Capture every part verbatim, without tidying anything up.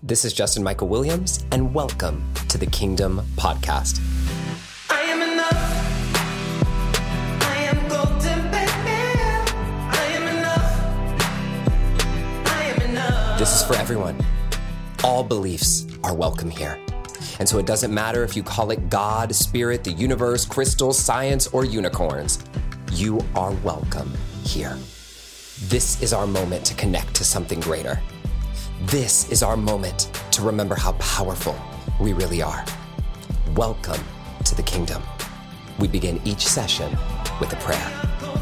This is Justin Michael Williams, and welcome to the Kingdom Podcast. I am enough. I am golden, baby. I am enough. I am enough. This is for everyone. All beliefs are welcome here. And so it doesn't matter if you call it God, spirit, the universe, crystals, science, or unicorns. You are welcome here. This is our moment to connect to something greater. This is our moment to remember how powerful we really are. Welcome to the kingdom. We begin each session with a prayer.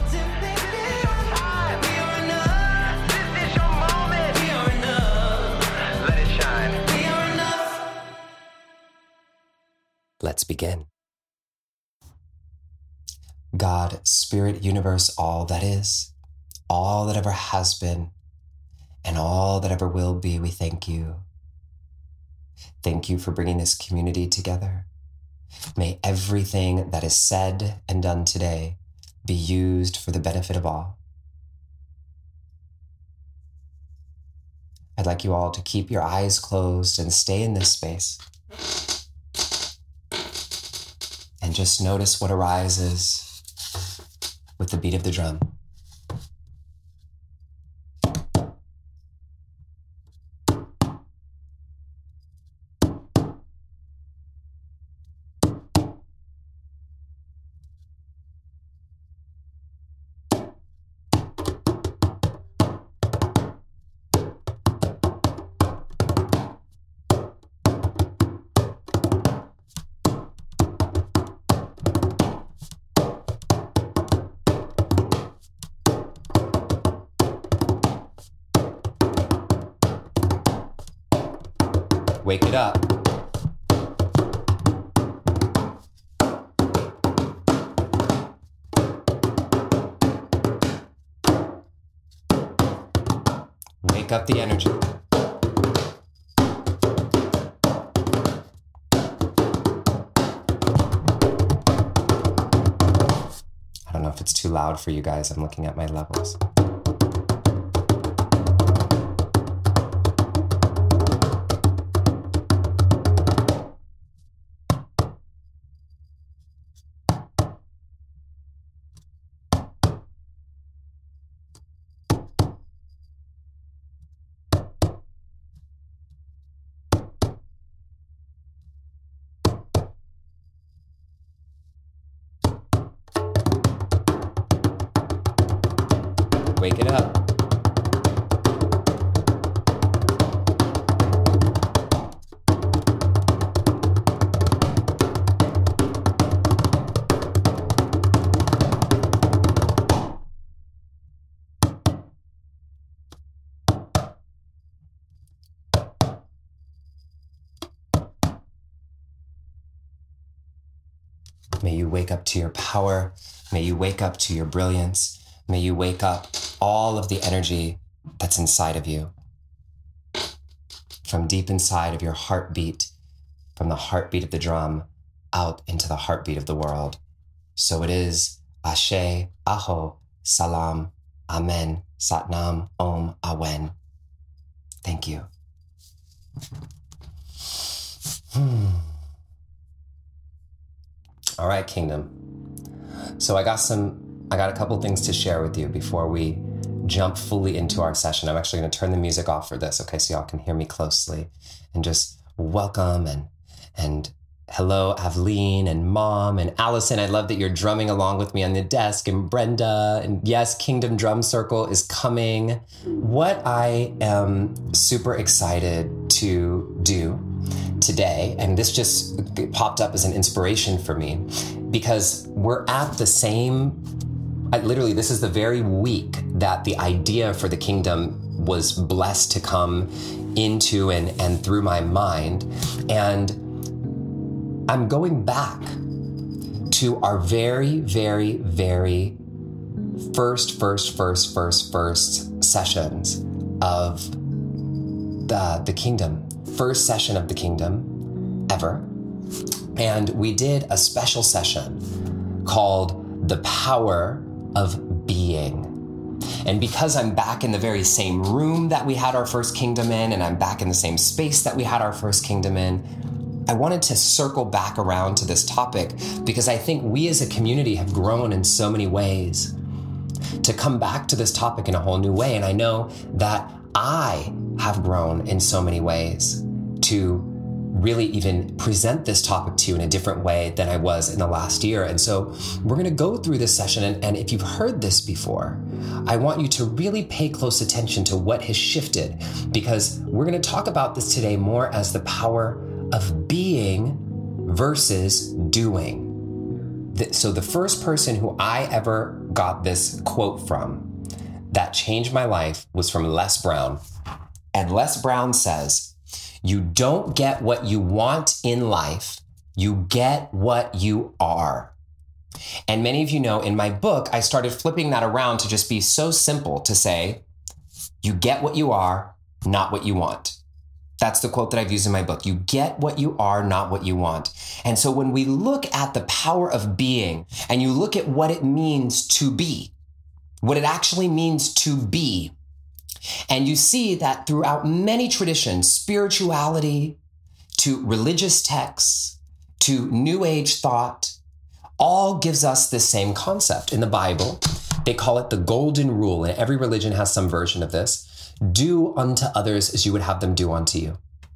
Let's begin. God, spirit, universe, all that is, all that ever has been, and all that ever will be, we thank you. Thank you for bringing this community together. May everything that is said and done today be used for the benefit of all. I'd like you all to keep your eyes closed and stay in this space. And just notice what arises with the beat of the drum. Wake it up. Wake up the energy. I don't know if it's too loud for you guys. I'm looking at my levels. Wake it up. May you wake up to your power. May you wake up to your brilliance. May you wake up all of the energy that's inside of you. From deep inside of your heartbeat, from the heartbeat of the drum, out into the heartbeat of the world. So it is. Ashe, Aho, Salam, Amen, Satnam, Om, Awen. Thank you. Hmm. All right, Kingdom. So I got some I got a couple things to share with you before we jump fully into our session. I'm actually going to turn the music off for this, okay, so y'all can hear me closely. And just welcome and and hello, Aveline and Mom and Allison. I love that you're drumming along with me on the desk, and Brenda. And yes, Kingdom Drum Circle is coming. What I am super excited to do today, and this just popped up as an inspiration for me, because we're at the same I, literally, this is the very week that the idea for the kingdom was blessed to come into and, and through my mind. And I'm going back to our very, very, very first, first, first, first, first sessions of the, the kingdom, first session of the kingdom ever. And we did a special session called The Power of Being. And because I'm back in the very same room that we had our first kingdom in, and I'm back in the same space that we had our first kingdom in, I wanted to circle back around to this topic because I think we as a community have grown in so many ways to come back to this topic in a whole new way. And I know that I have grown in so many ways to really even present this topic to you in a different way than I was in the last year. And so we're going to go through this session. And, and if you've heard this before, I want you to really pay close attention to what has shifted, because we're going to talk about this today more as the power of being versus doing. So the first person who I ever got this quote from that changed my life was from Les Brown. And Les Brown says, "You don't get what you want in life, you get what you are." And many of you know in my book, I started flipping that around to just be so simple to say, you get what you are, not what you want. That's the quote that I've used in my book. You get what you are, not what you want. And so when we look at the power of being and you look at what it means to be, what it actually means to be, and you see that throughout many traditions, spirituality to religious texts to New Age thought, all gives us the same concept. In the Bible, they call it the golden rule, and every religion has some version of this. Do unto others as you would have them do unto you.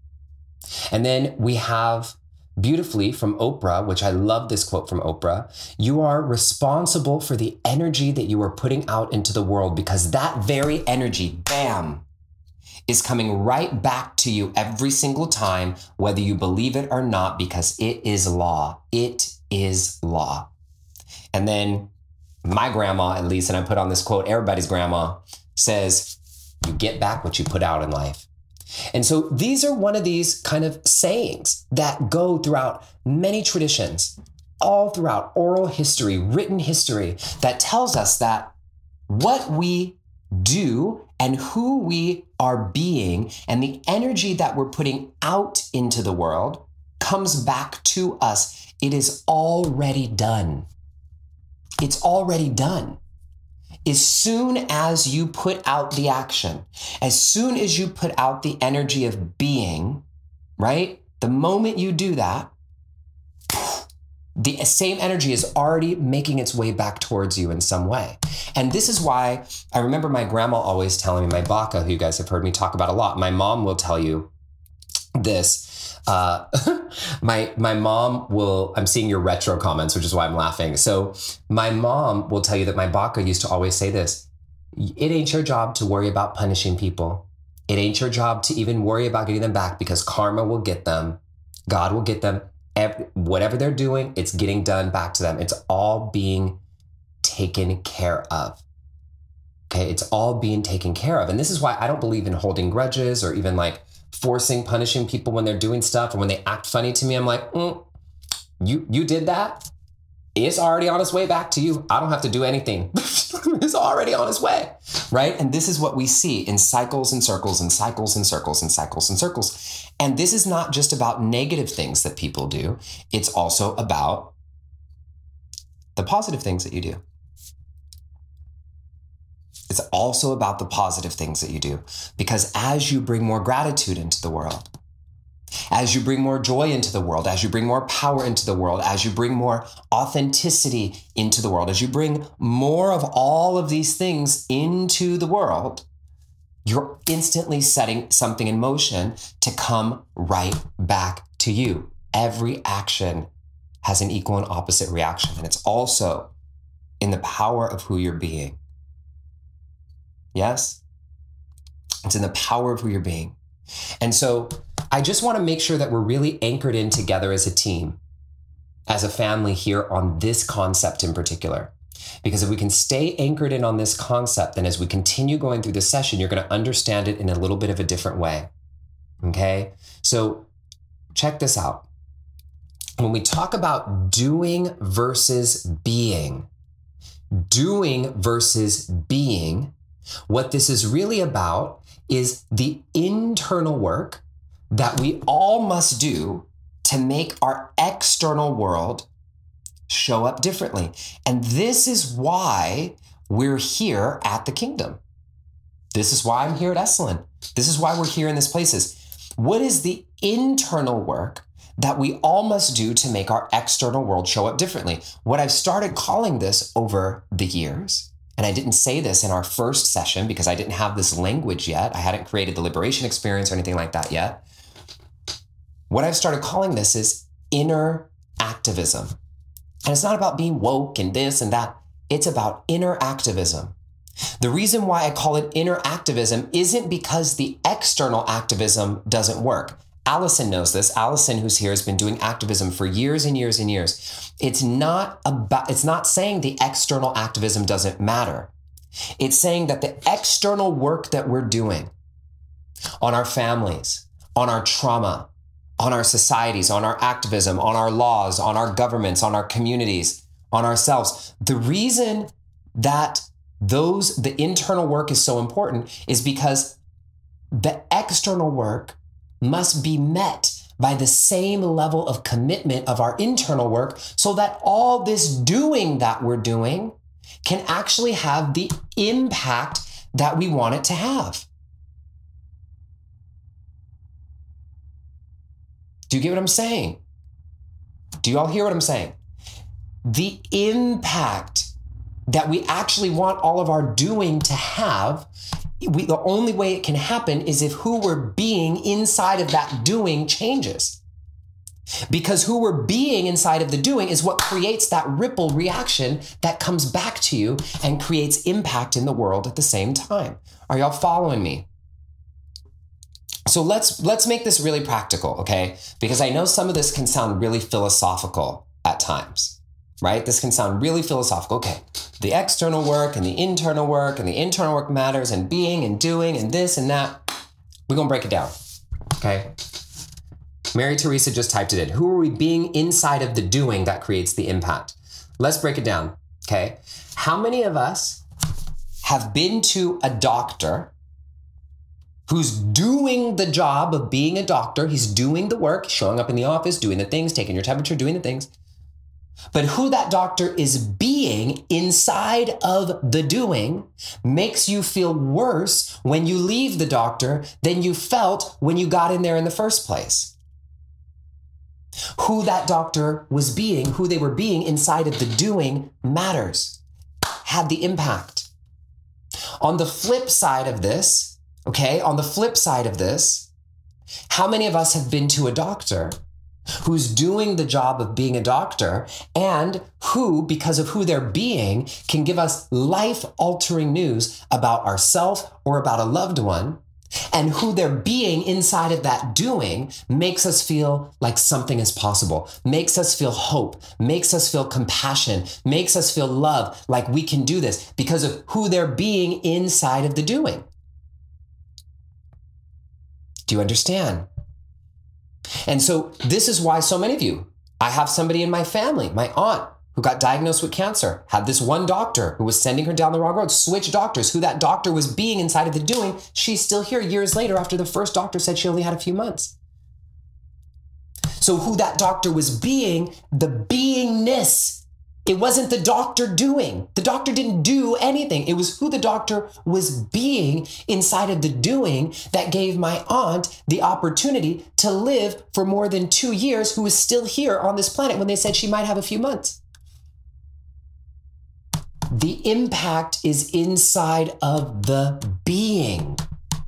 And then we have beautifully from Oprah, which I love this quote from Oprah, you are responsible for the energy that you are putting out into the world, because that very energy, bam, is coming right back to you every single time, whether you believe it or not, because it is law. It is law. And then my grandma, at least, and I put on this quote, everybody's grandma, says, you get back what you put out in life. And so these are one of these kind of sayings that go throughout many traditions, all throughout oral history, written history, that tells us that what we do and who we are being and the energy that we're putting out into the world comes back to us. It is already done. It's already done. As soon as you put out the action, as soon as you put out the energy of being, right? The moment you do that, the same energy is already making its way back towards you in some way. And this is why I remember my grandma always telling me, my baka, who you guys have heard me talk about a lot, my mom will tell you this. Uh, my my mom will, I'm seeing your retro comments, which is why I'm laughing. So my mom will tell you that my baka used to always say this, it ain't your job to worry about punishing people. It ain't your job to even worry about getting them back, because karma will get them. God will get them. Every, whatever they're doing, it's getting done back to them. It's all being taken care of. Okay, it's all being taken care of. And this is why I don't believe in holding grudges or even like forcing, punishing people when they're doing stuff or when they act funny to me. I'm like, mm, you you did that? It's already on its way back to you. I don't have to do anything. It's already on its way, right? And this is what we see in cycles and circles and cycles and circles and cycles and circles. And this is not just about negative things that people do. It's also about the positive things that you do. It's also about the positive things that you do, because as you bring more gratitude into the world, as you bring more joy into the world, as you bring more power into the world, as you bring more authenticity into the world, as you bring more of all of these things into the world, you're instantly setting something in motion to come right back to you. Every action has an equal and opposite reaction, and it's also in the power of who you're being. Yes? It's in the power of who you're being. And so I just want to make sure that we're really anchored in together as a team, as a family here on this concept in particular. Because if we can stay anchored in on this concept, then as we continue going through this session, you're going to understand it in a little bit of a different way. Okay? So check this out. When we talk about doing versus being, doing versus being, what this is really about is the internal work that we all must do to make our external world show up differently. And this is why we're here at the kingdom. This is why I'm here at Esalen. This is why we're here in these places. What is the internal work that we all must do to make our external world show up differently? What I've started calling this over the years, and I didn't say this in our first session because I didn't have this language yet. I hadn't created the liberation experience or anything like that yet. What I've started calling this is inner activism. And it's not about being woke and this and that. It's about inner activism. The reason why I call it inner activism isn't because the external activism doesn't work. Allison knows this. Allison, who's here, has been doing activism for years and years and years. It's not about, it's not saying the external activism doesn't matter. It's saying that the external work that we're doing on our families, on our trauma, on our societies, on our activism, on our laws, on our governments, on our communities, on ourselves. The reason that those, the internal work is so important is because the external work must be met by the same level of commitment of our internal work so that all this doing that we're doing can actually have the impact that we want it to have. Do you get what I'm saying? Do you all hear what I'm saying? The impact that we actually want all of our doing to have, we, the only way it can happen is if who we're being inside of that doing changes. Because who we're being inside of the doing is what creates that ripple reaction that comes back to you and creates impact in the world at the same time. Are y'all following me? So let's let's make this really practical, okay? Because I know some of this can sound really philosophical at times, right? This can sound really philosophical. Okay, the external work and the internal work and the internal work matters and being and doing and this and that. We're gonna break it down, okay? Mary Teresa just typed it in. Who are we being inside of the doing that creates the impact? Let's break it down, okay? How many of us have been to a doctor who's doing the job of being a doctor? He's doing the work, showing up in the office, doing the things, taking your temperature, doing the things. But who that doctor is being inside of the doing makes you feel worse when you leave the doctor than you felt when you got in there in the first place. Who that doctor was being, who they were being inside of the doing matters, had the impact. On the flip side of this, Okay, on the flip side of this, how many of us have been to a doctor who's doing the job of being a doctor and who, because of who they're being, can give us life-altering news about ourselves or about a loved one, and who they're being inside of that doing makes us feel like something is possible, makes us feel hope, makes us feel compassion, makes us feel love, like we can do this because of who they're being inside of the doing. Do you understand? And so this is why so many of you, I have somebody in my family, my aunt, who got diagnosed with cancer, had this one doctor who was sending her down the wrong road, switched doctors, who that doctor was being inside of the doing. She's still here years later after the first doctor said she only had a few months. So who that doctor was being, the beingness. It wasn't the doctor doing. The doctor didn't do anything. It was who the doctor was being inside of the doing that gave my aunt the opportunity to live for more than two years, who is still here on this planet when they said she might have a few months. The impact is inside of the being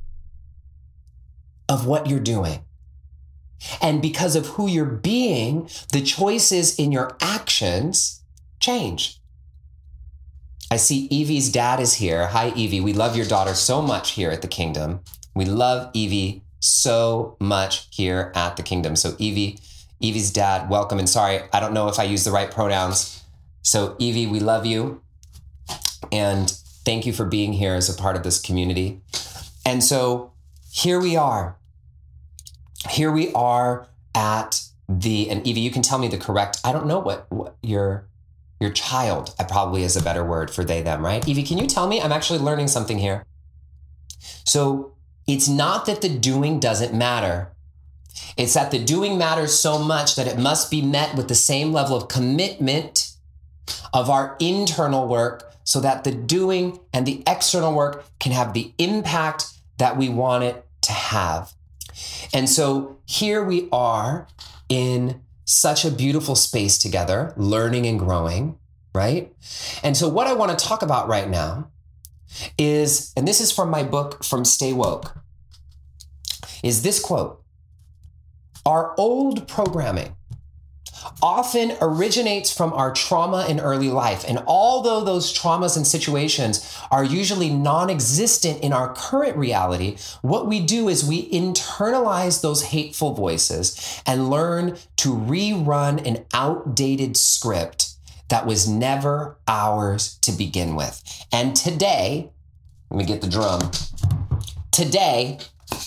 of what you're doing. And because of who you're being, the choices in your actions change. I see Evie's dad is here. Hi, Evie. We love your daughter so much here at the Kingdom. We love Evie so much here at the Kingdom. So Evie, Evie's dad, welcome. And sorry, I don't know if I use the right pronouns. So Evie, we love you. And thank you for being here as a part of this community. And so here we are. Here we are at the, and Evie, you can tell me the correct, I don't know what, what your, your child, I probably is a better word for they, them, right? Evie, can you tell me? I'm actually learning something here. So it's not that the doing doesn't matter. It's that the doing matters so much that it must be met with the same level of commitment of our internal work so that the doing and the external work can have the impact that we want it to have. And so here we are in such a beautiful space together, learning and growing, right? And so what I want to talk about right now is, and this is from my book, From Stay Woke, is this quote: "Our old programming often originates from our trauma in early life. And although those traumas and situations are usually non-existent in our current reality, what we do is we internalize those hateful voices and learn to rerun an outdated script that was never ours to begin with. And today," let me get the drum. "Today,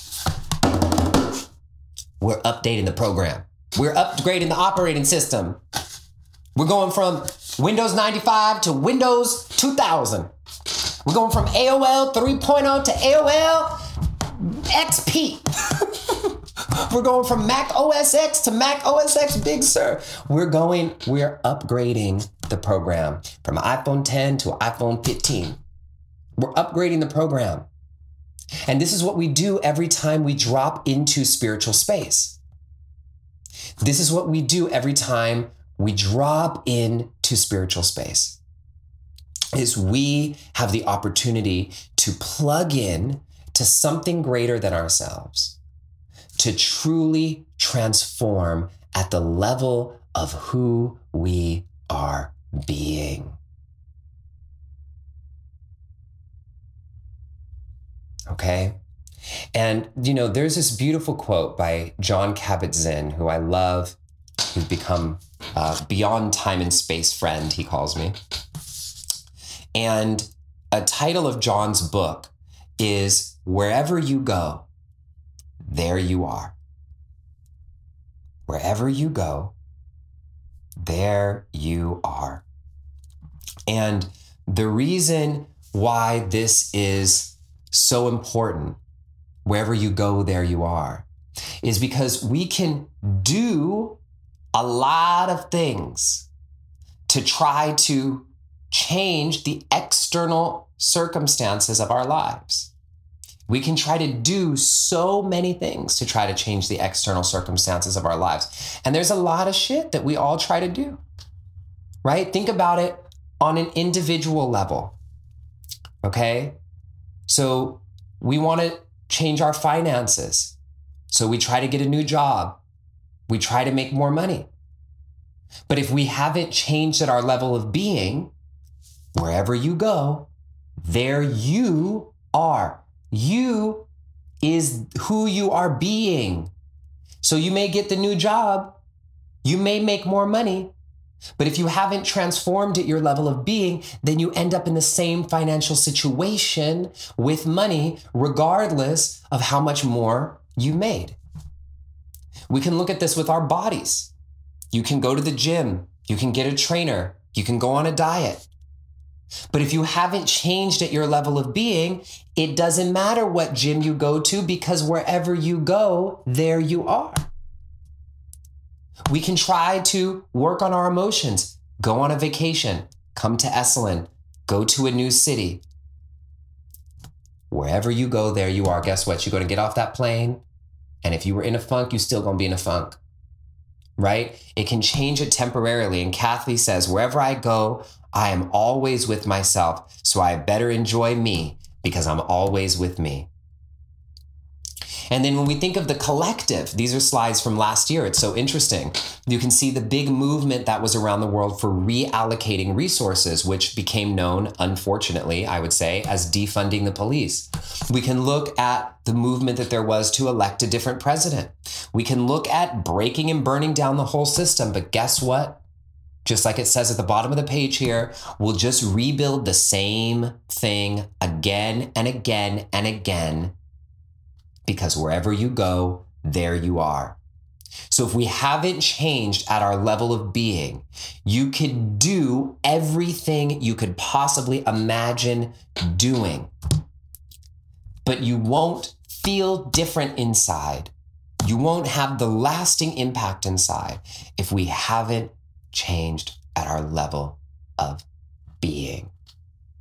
we're updating the program. We're upgrading the operating system. We're going from Windows ninety-five to Windows two thousand. We're going from A O L three point oh to A O L X P. We're going from Mac O S X to Mac O S X Big Sur. We're going, we're upgrading the program from iPhone ten to iPhone fifteen. We're upgrading the program. And this is what we do every time we drop into spiritual space. This is what we do every time we drop into spiritual space, is we have the opportunity to plug in to something greater than ourselves, to truly transform at the level of who we are being. Okay? And, you know, there's this beautiful quote by Jon Kabat-Zinn, who I love, who's become a beyond time and space friend, he calls me. And a title of John's book is "Wherever You Go, There You Are." Wherever you go, there you are. And the reason why this is so important, wherever you go, there you are, is because we can do a lot of things to try to change the external circumstances of our lives. We can try to do so many things to try to change the external circumstances of our lives. And there's a lot of shit that we all try to do, right? Think about it on an individual level, okay? So we want to change our finances. So we try to get a new job. We try to make more money. But if we haven't changed at our level of being, wherever you go, there you are. You is who you are being. So you may get the new job. You may make more money. But if you haven't transformed at your level of being, then you end up in the same financial situation with money, regardless of how much more you made. We can look at this with our bodies. You can go to the gym. You can get a trainer. You can go on a diet. But if you haven't changed at your level of being, it doesn't matter what gym you go to, because wherever you go, there you are. We can try to work on our emotions, go on a vacation, come to Esalen, go to a new city. Wherever you go, there you are. Guess what? You're going to get off that plane. And if you were in a funk, you're still going to be in a funk, right? It can change it temporarily. And Kathy says, wherever I go, I am always with myself. So I better enjoy me because I'm always with me. And then when we think of the collective, these are slides from last year. It's so interesting. You can see the big movement that was around the world for reallocating resources, which became known, unfortunately, I would say, as defunding the police. We can look at the movement that there was to elect a different president. We can look at breaking and burning down the whole system. But guess what? Just like it says at the bottom of the page here, we'll just rebuild the same thing again and again and again. Because wherever you go, there you are. So if we haven't changed at our level of being, you could do everything you could possibly imagine doing, but you won't feel different inside. You won't have the lasting impact inside if we haven't changed at our level of being.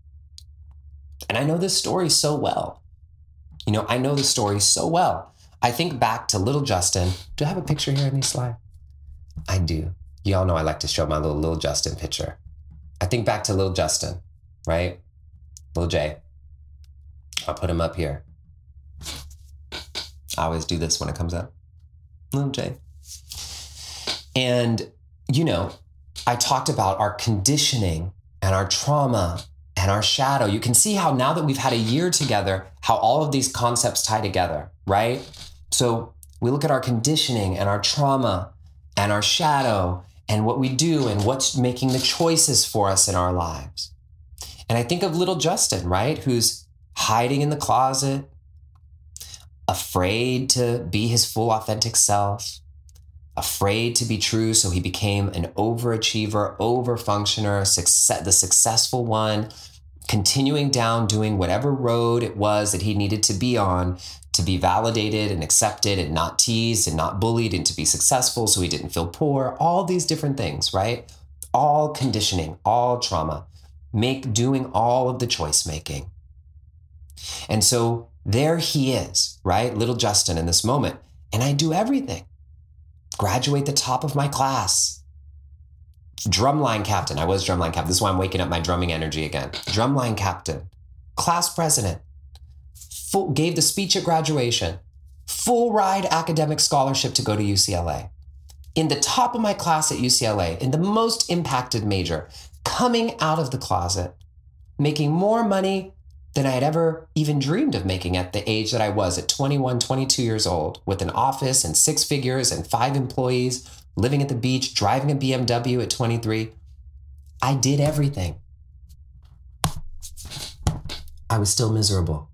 And I know this story so well. You know, I know the story so well. I think back to little Justin. Do I have a picture here in these slides? I do. You all know I like to show my little little Justin picture. I think back to little Justin, right? Little J. I'll put him up here. I always do this when it comes up. Little J. And, you know, I talked about our conditioning and our trauma and our shadow. You can see how now that we've had a year together, how all of these concepts tie together, right? So we look at our conditioning and our trauma and our shadow and what we do and what's making the choices for us in our lives. And I think of little Justin, right? Who's hiding in the closet, afraid to be his full authentic self, afraid to be true. So he became an overachiever, overfunctioner, success, the successful one, continuing down, doing whatever road it was that he needed to be on to be validated and accepted and not teased and not bullied and to be successful so he didn't feel poor. All these different things, right? All conditioning, all trauma, make doing all of the choice making. And so there he is, right? Little Justin in this moment. And I do everything. Graduate the top of my class. Drumline captain. I was drumline captain. This is why I'm waking up my drumming energy again. Drumline captain. Class president. Full, gave the speech at graduation. Full ride academic scholarship to go to U C L A. In the top of my class at U C L A, in the most impacted major, coming out of the closet, making more money than I had ever even dreamed of making at the age that I was at twenty-one, twenty-two years old, with an office and six figures and five employees, living at the beach, driving a B M W at twenty-three. I did everything. I was still miserable.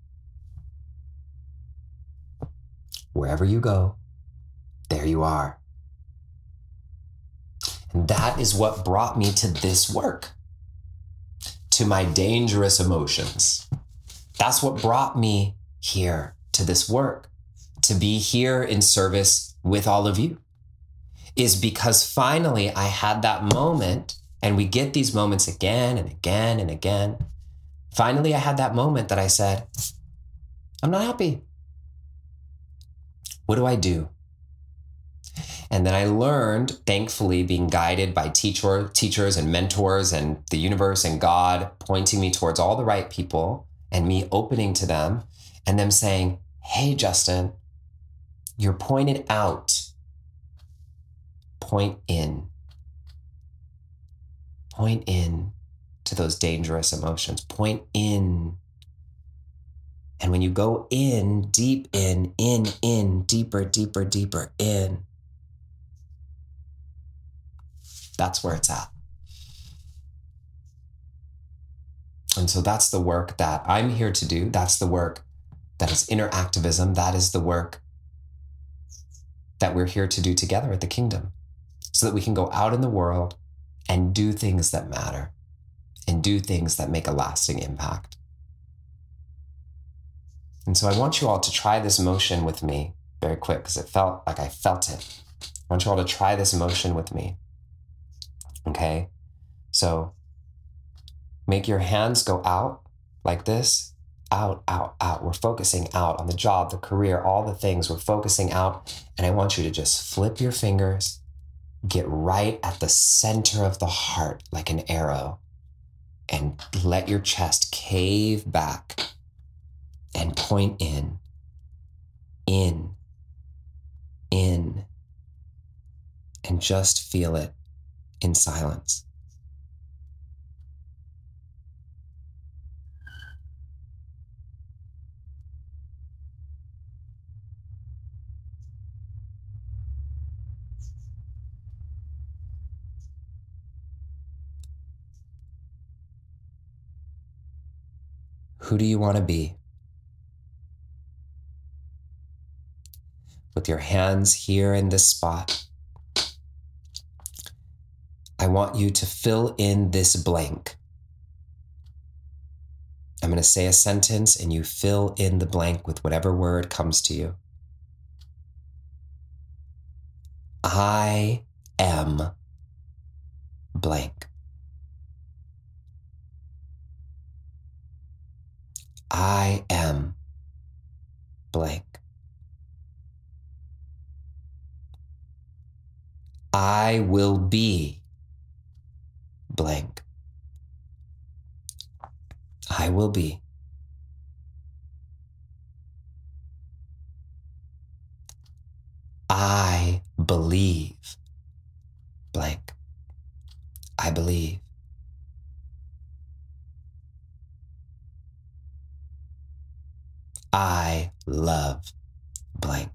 Wherever you go, there you are. And that is what brought me to this work, to my dangerous emotions. That's what brought me here to this work, to be here in service with all of you, is because finally I had that moment, and we get these moments again and again and again. Finally, I had that moment that I said, I'm not happy. What do I do? And then I learned, thankfully, being guided by teacher, teachers and mentors and the universe and God pointing me towards all the right people and me opening to them and them saying, hey, Justin, you're pointed out. Point in. Point in to those dangerous emotions. Point in. And when you go in, deep in, in, in, deeper, deeper, deeper in, that's where it's at. And so that's the work that I'm here to do. That's the work that is inner activism. That is the work that we're here to do together at the Kingdom, so that we can go out in the world and do things that matter and do things that make a lasting impact. And so I want you all to try this motion with me very quick, because it felt like I felt it. I want you all to try this motion with me. Okay? So make your hands go out like this. Out, out, out. We're focusing out on the job, the career, all the things. We're focusing out. And I want you to just flip your fingers, get right at the center of the heart like an arrow, and let your chest cave back and point in, in, in, and just feel it in silence. Who do you want to be? With your hands here in this spot, I want you to fill in this blank. I'm going to say a sentence and you fill in the blank with whatever word comes to you. I am blank. I am blank. I will be blank. I will be. I believe blank. I believe. I love blank.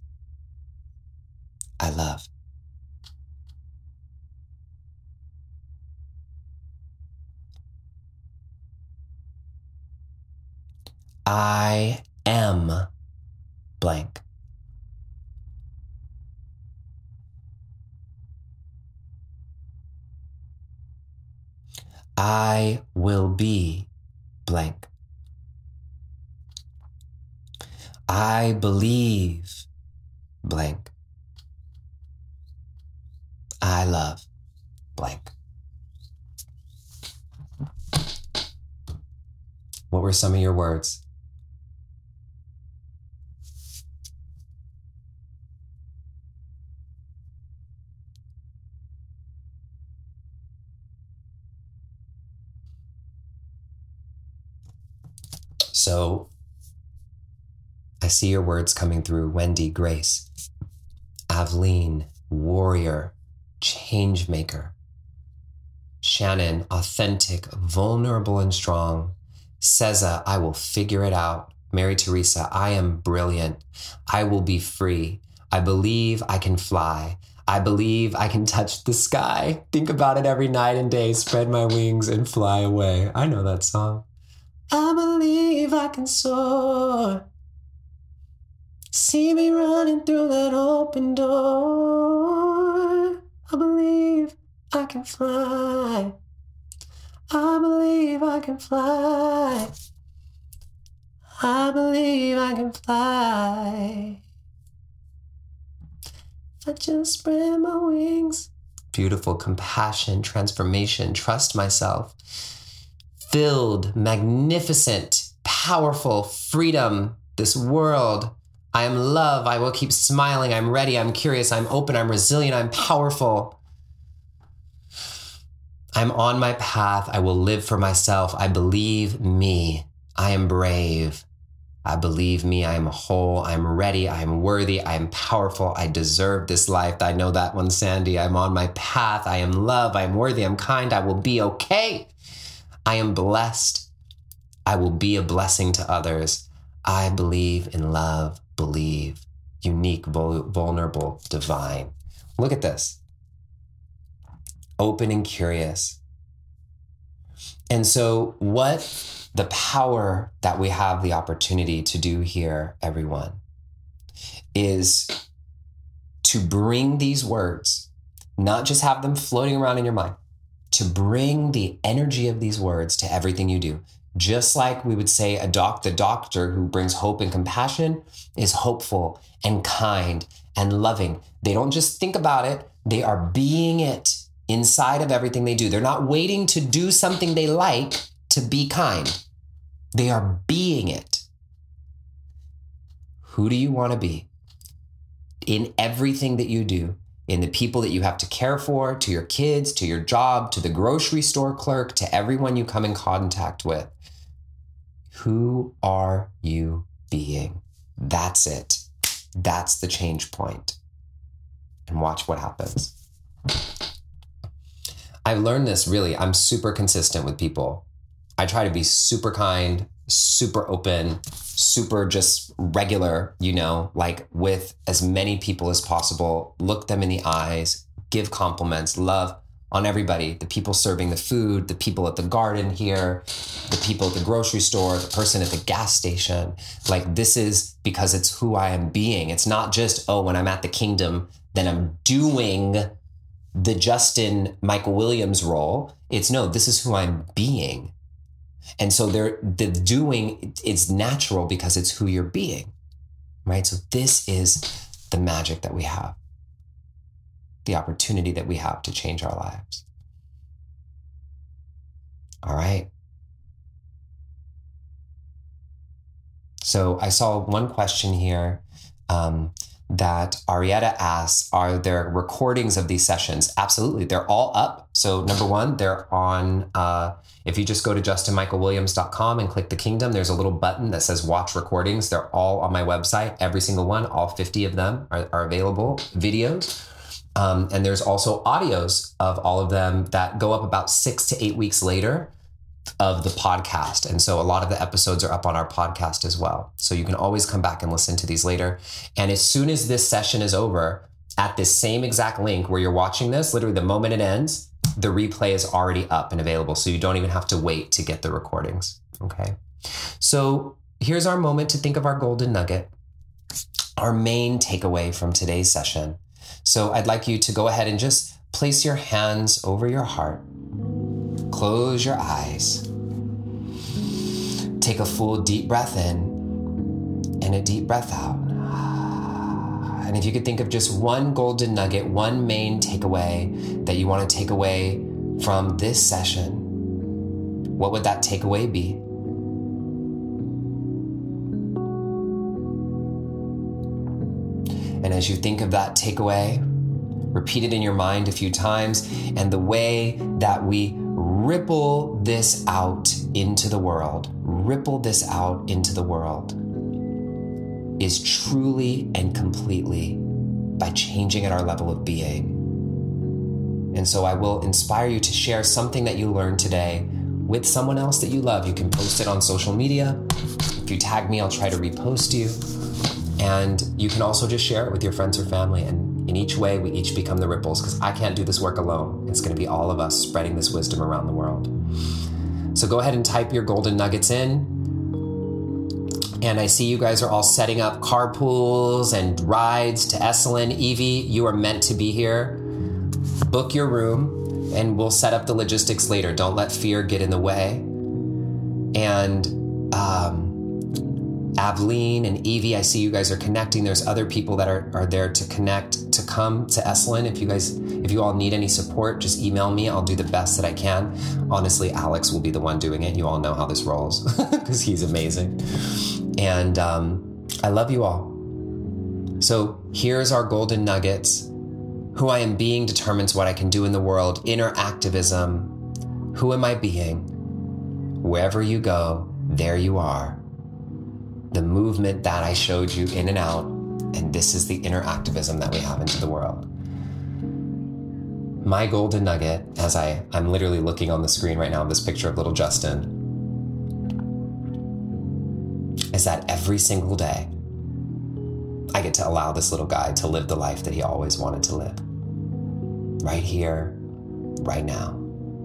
I love. I am blank. I will be blank. I believe blank. I love blank. What were some of your words? So I see your words coming through. Wendy, Grace, Aveline, warrior, change maker. Shannon, authentic, vulnerable and strong. Seza, I will figure it out. Mary Teresa, I am brilliant. I will be free. I believe I can fly. I believe I can touch the sky. Think about it every night and day. Spread my wings and fly away. I know that song. I believe I can soar. See me running through that open door. I believe I can fly. I believe I can fly. I believe I can fly. If I just spread my wings. Beautiful compassion, transformation, trust myself. Filled, magnificent, powerful, freedom, this world. I am love. I will keep smiling. I'm ready. I'm curious. I'm open. I'm resilient. I'm powerful. I'm on my path. I will live for myself. I believe me. I am brave. I believe me. I am whole. I'm ready. I am worthy. I am powerful. I deserve this life. I know that one, Sandy. I'm on my path. I am love. I am worthy. I'm kind. I will be okay. I am blessed. I will be a blessing to others. I believe in love. Believe. Unique, vul- vulnerable, divine. Look at this. Open and curious. And so what the power that we have the opportunity to do here, everyone, is to bring these words, not just have them floating around in your mind, to bring the energy of these words to everything you do. Just like we would say a doc, the doctor who brings hope and compassion is hopeful and kind and loving. They don't just think about it, they are being it inside of everything they do. They're not waiting to do something they like to be kind. They are being it. Who do you want to be? In everything that you do, in the people that you have to care for, to your kids, to your job, to the grocery store clerk, to everyone you come in contact with. Who are you being? That's it. That's the change point. And watch what happens. I've learned this really. I'm super consistent with people. I try to be super kind, super open, super just regular, you know, like with as many people as possible. Look them in the eyes, give compliments, love on everybody. The people serving the food, the people at the garden here, the people at the grocery store, the person at the gas station. Like this is because it's who I am being. It's not just, oh, when I'm at the kingdom, then I'm doing the Justin Michael Williams role. It's no, this is who I'm being. And so they're, the doing, it's natural because it's who you're being, right? So this is the magic that we have, the opportunity that we have to change our lives. All right. So I saw one question here um, that Arietta asks, are there recordings of these sessions? Absolutely. They're all up. So number one, they're on, uh, if you just go to justin michael williams dot com and click the kingdom, there's a little button that says watch recordings. They're all on my website. Every single one, all fifty of them are, are available, videos. Um, and there's also audios of all of them that go up about six to eight weeks later of the podcast. And so a lot of the episodes are up on our podcast as well. So you can always come back and listen to these later. And as soon as this session is over, at this same exact link where you're watching this, literally the moment it ends, the replay is already up and available. So you don't even have to wait to get the recordings. Okay. So here's our moment to think of our golden nugget, our main takeaway from today's session. So I'd like you to go ahead and just place your hands over your heart. Close your eyes. Take a full deep breath in and a deep breath out. And if you could think of just one golden nugget, one main takeaway that you want to take away from this session, what would that takeaway be? And as you think of that takeaway, repeat it in your mind a few times. And the way that we ripple this out into the world, ripple this out into the world is truly and completely by changing at our level of being. And so I will inspire you to share something that you learned today with someone else that you love. You can post it on social media. If you tag me, I'll try to repost you. And you can also just share it with your friends or family. And in each way, we each become the ripples, because I can't do this work alone. It's going to be all of us spreading this wisdom around the world. So go ahead and type your golden nuggets in. And I see you guys are all setting up carpools and rides to Esalen. Evie, you are meant to be here. Book your room and we'll set up the logistics later. Don't let fear get in the way. And um, Aveline and Evie, I see you guys are connecting. There's other people that are, are there to connect, to come to Esalen. If you guys, if you all need any support, just email me. I'll do the best that I can. Honestly, Alex will be the one doing it. You all know how this rolls because he's amazing. And um, I love you all. So here's our golden nuggets. Who I am being determines what I can do in the world. Inner activism. Who am I being? Wherever you go, there you are. The movement that I showed you in and out. And this is the inner activism that we have into the world. My golden nugget, as I, I'm literally looking on the screen right now, this picture of little Justin, is that every single day, I get to allow this little guy to live the life that he always wanted to live. Right here, right now.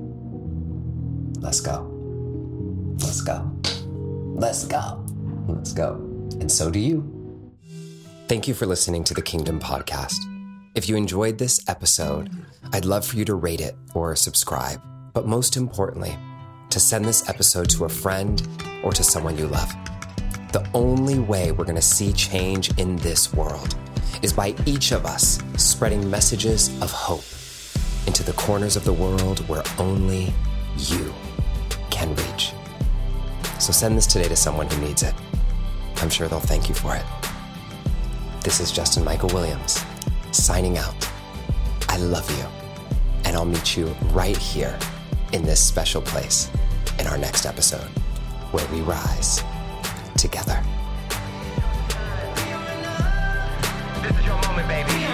Let's go. Let's go. Let's go. Let's go. And so do you. Thank you for listening to the Kingdom Podcast. If you enjoyed this episode, I'd love for you to rate it or subscribe. But most importantly, to send this episode to a friend or to someone you love. The only way we're going to see change in this world is by each of us spreading messages of hope into the corners of the world where only you can reach. So send this today to someone who needs it. I'm sure they'll thank you for it. This is Justin Michael Williams, signing out. I love you, and I'll meet you right here in this special place in our next episode, where we rise together. This is your moment, baby.